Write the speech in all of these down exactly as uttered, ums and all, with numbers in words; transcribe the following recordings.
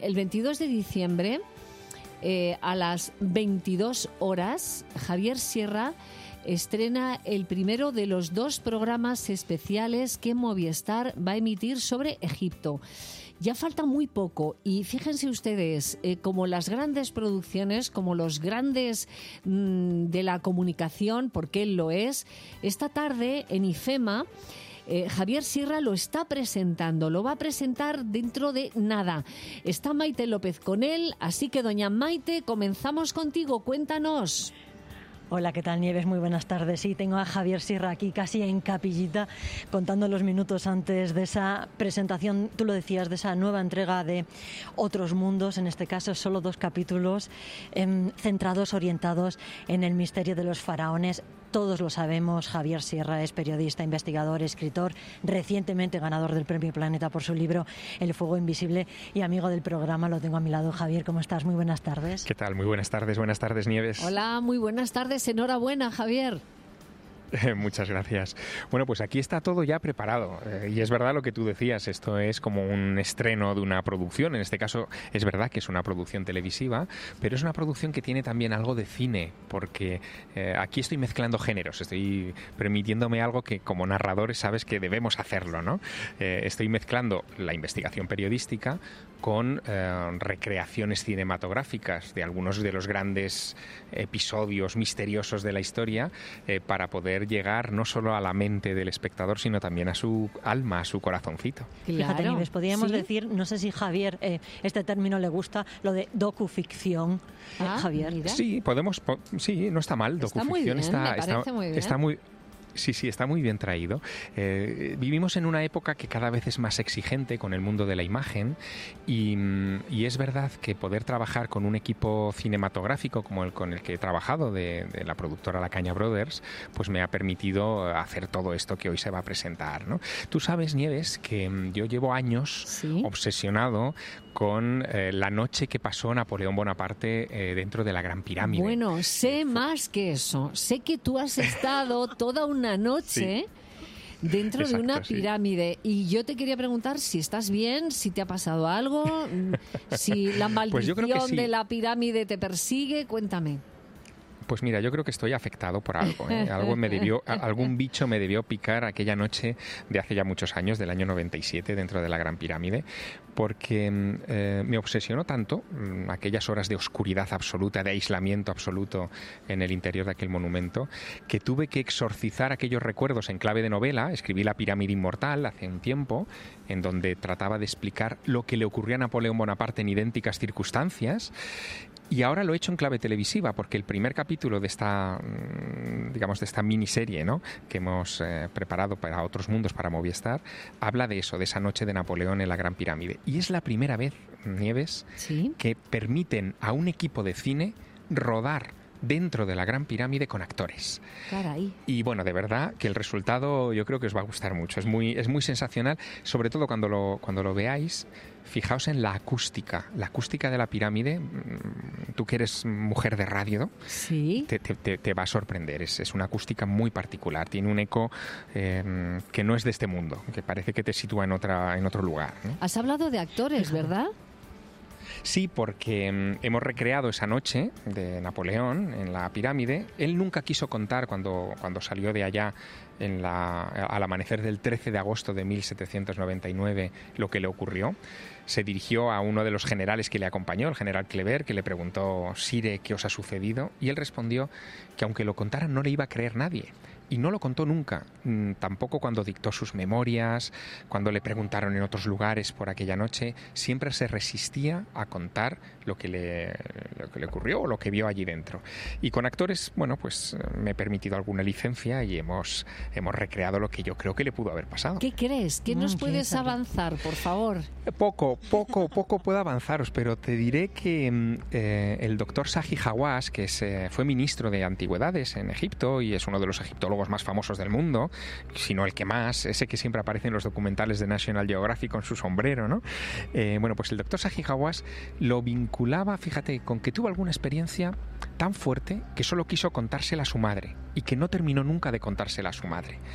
El veintidós de diciembre, eh, a las veintidós horas, Javier Sierra estrena el primero de los dos programas especiales que Movistar va a emitir sobre Egipto. Ya falta muy poco y fíjense ustedes, eh, como las grandes producciones, como los grandes mmm, de la comunicación, porque él lo es, esta tarde en IFEMA, Eh, Javier Sierra lo está presentando, lo va a presentar dentro de nada. Está Maite López con él, así que doña Maite, comenzamos contigo, cuéntanos. Hola, ¿qué tal, Nieves? Muy buenas tardes. Sí, tengo a Javier Sierra aquí casi en capillita, contando los minutos antes de esa presentación, tú lo decías, de esa nueva entrega de Otros Mundos, en este caso solo dos capítulos, eh, centrados, orientados en el misterio de los faraones. Todos lo sabemos, Javier Sierra es periodista, investigador, escritor, recientemente ganador del Premio Planeta por su libro El fuego invisible y amigo del programa. Lo tengo a mi lado. Javier, ¿cómo estás? Muy buenas tardes. ¿Qué tal? Muy buenas tardes. Buenas tardes, Nieves. Hola, muy buenas tardes. Enhorabuena, Javier. Muchas gracias. Bueno, pues aquí está todo ya preparado. Eh, y es verdad lo que tú decías, esto es como un estreno de una producción. En este caso es verdad que es una producción televisiva, pero es una producción que tiene también algo de cine, porque eh, aquí estoy mezclando géneros, estoy permitiéndome algo que como narradores sabes que debemos hacerlo, ¿no? Eh, estoy mezclando la investigación periodística con eh, recreaciones cinematográficas de algunos de los grandes episodios misteriosos de la historia eh, para poder llegar no solo a la mente del espectador, sino también a su alma, a su corazoncito. Claro. Fíjate, Nieves, podríamos ¿Sí? decir, no sé si Javier, eh, este término le gusta, lo de docuficción. Ah, eh, Javier. Mira. Sí, podemos, po- sí, no está mal. Está Docuficción muy bien, está, me parece está, muy bien. está muy Sí, sí, está muy bien traído. Eh, vivimos en una época que cada vez es más exigente con el mundo de la imagen y, y es verdad que poder trabajar con un equipo cinematográfico como el con el que he trabajado de, de la productora La Caña Brothers, pues me ha permitido hacer todo esto que hoy se va a presentar, ¿no? Tú sabes, Nieves, que yo llevo años ¿Sí? obsesionado con eh, la noche que pasó Napoleón Bonaparte eh, dentro de la Gran Pirámide. Bueno, sé más que eso. Sé que tú has estado toda una noche Sí. dentro Exacto, de una sí. pirámide. Y yo te quería preguntar si estás bien, si te ha pasado algo, si la maldición Pues yo creo que sí. de la pirámide te persigue. Cuéntame. Pues mira, yo creo que estoy afectado por algo, ¿eh? Algo me debió, algún bicho me debió picar aquella noche de hace ya muchos años, del año noventa y siete, dentro de la Gran Pirámide, porque eh, me obsesionó tanto mm, aquellas horas de oscuridad absoluta, de aislamiento absoluto en el interior de aquel monumento, que tuve que exorcizar aquellos recuerdos en clave de novela. Escribí La Pirámide Inmortal hace un tiempo, en donde trataba de explicar lo que le ocurrió a Napoleón Bonaparte en idénticas circunstancias. Y ahora lo he hecho en clave televisiva, porque el primer capítulo de esta, digamos, de esta miniserie, ¿no?, que hemos eh, preparado para Otros Mundos, para Movistar, habla de eso, de esa noche de Napoleón en la Gran Pirámide. Y es la primera vez, Nieves, ¿Sí? que permiten a un equipo de cine rodar dentro de la Gran Pirámide con actores. Caray. Y bueno, de verdad que el resultado yo creo que os va a gustar mucho. Es muy, es muy sensacional, sobre todo cuando lo, cuando lo veáis. Fijaos en la acústica, la acústica de la pirámide. Tú que eres mujer de radio, Sí. te, te, te va a sorprender. Es, es una acústica muy particular. Tiene un eco eh, que no es de este mundo, que parece que te sitúa en otra, en otro lugar, ¿no? Has hablado de actores, ¿verdad? Sí, porque mm, hemos recreado esa noche de Napoleón en la pirámide. Él nunca quiso contar cuando, cuando salió de allá en la, al amanecer del trece de agosto de mil setecientos noventa y nueve lo que le ocurrió. Se dirigió a uno de los generales que le acompañó, el general Kleber, que le preguntó: Sire, ¿qué os ha sucedido? Y él respondió que aunque lo contaran no le iba a creer nadie. Y no lo contó nunca, tampoco cuando dictó sus memorias, cuando le preguntaron en otros lugares por aquella noche. Siempre se resistía a contar lo que le, lo que le ocurrió o lo que vio allí dentro. Y con actores, bueno, pues me he permitido alguna licencia y hemos, hemos recreado lo que yo creo que le pudo haber pasado. ¿Qué crees? ¿Qué nos Mm, puedes sí, avanzar, por favor? Poco, poco, poco puedo avanzaros, pero te diré que eh, el doctor Zahi Hawass, que es, eh, fue ministro de Antigüedades en Egipto y es uno de los egiptólogos más famosos del mundo, si no el que más, ese que siempre aparece en los documentales de National Geographic con su sombrero, ¿no? Eh, bueno, pues el doctor Zahi Hawass lo vinculaba, fíjate, con que tuvo alguna experiencia tan fuerte que solo quiso contársela a su madre y que no terminó nunca de contársela a su madre.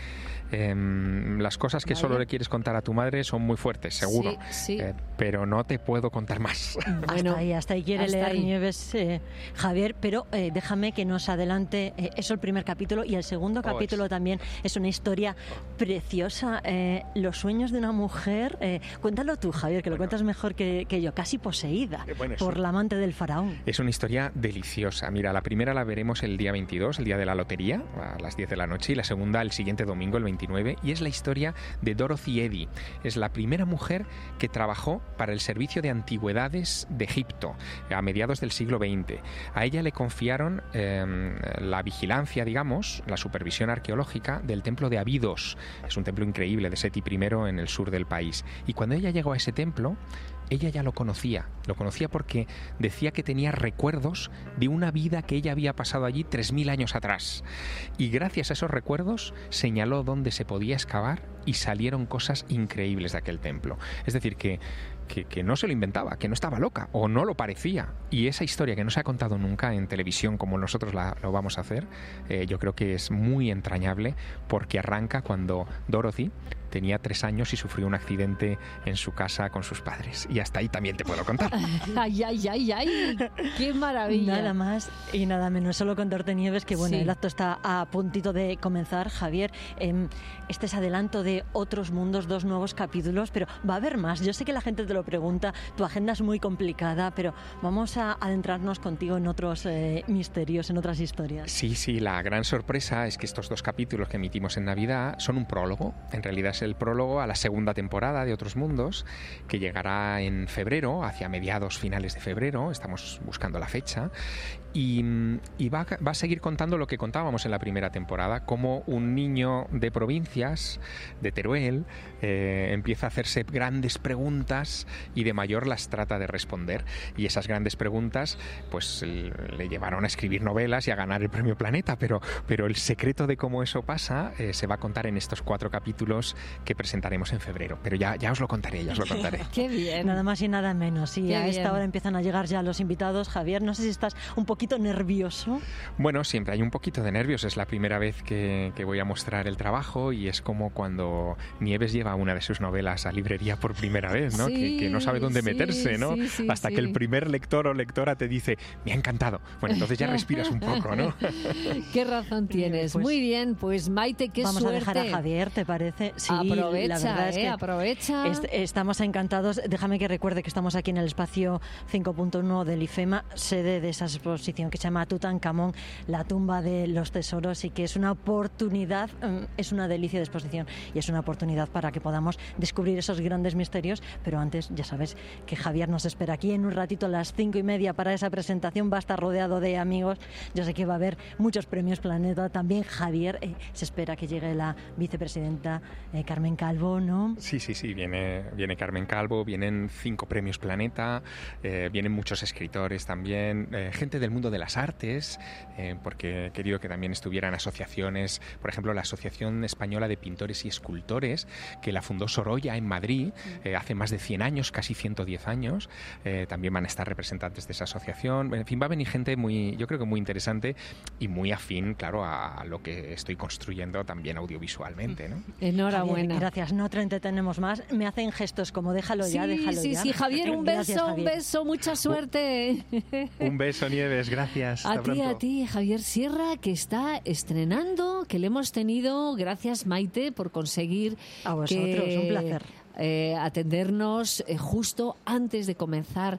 Eh, las cosas que Vaya. solo le quieres contar a tu madre son muy fuertes, seguro, sí, sí. Eh, pero no te puedo contar más. Bueno, hasta ahí, hasta ahí quiere hasta leer ahí. Nieves, eh, Javier, pero eh, déjame que nos adelante eh, eso el primer capítulo, y el segundo capítulo oh, es. también es una historia preciosa, eh, los sueños de una mujer. Eh, cuéntalo tú, Javier, que bueno, lo cuentas mejor que, que yo, casi poseída eh, bueno, por un, la amante del faraón. Es una historia deliciosa. Mira, la primera la veremos el día veintidós, el día de la lotería, a las diez de la noche, y la segunda el siguiente domingo, el veintinueve, y es la historia de Dorothy Eddy. Es la primera mujer que trabajó para el Servicio de Antigüedades de Egipto a mediados del siglo veinte. A ella le confiaron eh, la vigilancia, digamos, la supervisión arqueológica del templo de Abidos. Es un templo increíble de Seti primero en el sur del país. Y cuando ella llegó a ese templo, ella ya lo conocía, lo conocía porque decía que tenía recuerdos de una vida que ella había pasado allí tres mil años atrás. Y gracias a esos recuerdos señaló dónde se podía excavar y salieron cosas increíbles de aquel templo. Es decir, que, que, que no se lo inventaba, que no estaba loca o no lo parecía. Y esa historia que no se ha contado nunca en televisión como nosotros la, lo vamos a hacer, eh, yo creo que es muy entrañable porque arranca cuando Dorothy tenía tres años y sufrió un accidente en su casa con sus padres. Y hasta ahí también te puedo contar. ¡Ay, ay, ay, ay! ¡Qué maravilla! Nada más y nada menos. Solo contarte, Nieves, que bueno, sí. el acto está a puntito de comenzar. Javier, eh, este es adelanto de Otros Mundos, dos nuevos capítulos, pero va a haber más. Yo sé que la gente te lo pregunta, tu agenda es muy complicada, pero vamos a adentrarnos contigo en otros eh, misterios, en otras historias. Sí, sí, la gran sorpresa es que estos dos capítulos que emitimos en Navidad son un prólogo. En realidad es el prólogo a la segunda temporada de Otros Mundos, que llegará en febrero, hacia mediados finales de febrero, estamos buscando la fecha, y, y va, va a seguir contando lo que contábamos en la primera temporada, cómo un niño de provincias, de Teruel, eh, empieza a hacerse grandes preguntas y de mayor las trata de responder, y esas grandes preguntas pues le llevaron a escribir novelas y a ganar el Premio Planeta, pero, pero el secreto de cómo eso pasa eh, se va a contar en estos cuatro capítulos que presentaremos en febrero, pero ya, ya os lo contaré, ya os lo contaré. ¡Qué bien! Nada más y nada menos. Y Qué a bien. Esta hora empiezan a llegar ya los invitados. Javier, no sé si estás un poquito nervioso. Bueno, siempre hay un poquito de nervios. Es la primera vez que, que voy a mostrar el trabajo y es como cuando Nieves lleva una de sus novelas a librería por primera vez, ¿no? Sí, que, que no sabe dónde sí, meterse, ¿no? Sí, sí, Hasta sí. que el primer lector o lectora te dice, me ha encantado. Bueno, entonces ya respiras un poco, ¿no? Qué razón tienes. Pues, Muy bien, pues Maite, qué vamos suerte. Vamos a dejar a Javier, ¿te parece? Sí, aprovecha, la verdad es eh, que aprovecha. Est estamos encantados. Déjame que recuerde que estamos aquí en el espacio cinco punto uno del IFEMA, sede de esa exposición que se llama Tutankamón, la tumba de los tesoros, y que es una oportunidad, es una delicia de exposición y es una oportunidad para que podamos descubrir esos grandes misterios. Pero antes, ya sabes que Javier nos espera aquí en un ratito a las cinco y media para esa presentación. Va a estar rodeado de amigos. Yo sé que va a haber muchos premios Planeta. También Javier, eh, se espera que llegue la vicepresidenta eh, Carmen Calvo, ¿no? Sí, sí, sí, viene, viene Carmen Calvo, vienen cinco premios Planeta, eh, vienen muchos escritores también, eh, gente del mundo de las artes, eh, porque he querido que también estuvieran asociaciones, por ejemplo, la Asociación Española de Pintores y Escultores, que la fundó Sorolla en Madrid eh, hace más de cien años, casi ciento diez años, eh, también van a estar representantes de esa asociación, en fin, va a venir gente muy, yo creo que muy interesante y muy afín, claro, a lo que estoy construyendo también audiovisualmente, ¿no? Enhorabuena. Javier, gracias, no te entretenemos más. Me hacen gestos como déjalo sí, ya, déjalo sí, ya. Sí, sí, Javier, un beso, gracias, Javier. un beso, mucha suerte. Un beso, Nieves, gracias. A Hasta ti, pronto. a ti, Javier Sierra, que está estrenando, que le hemos tenido, gracias Maite, por conseguir a vosotros, que, un placer. Eh, atendernos eh, justo antes de comenzar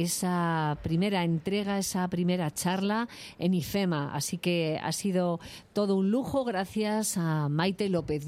esa primera entrega, esa primera charla en IFEMA. Así que ha sido todo un lujo, gracias a Maite López.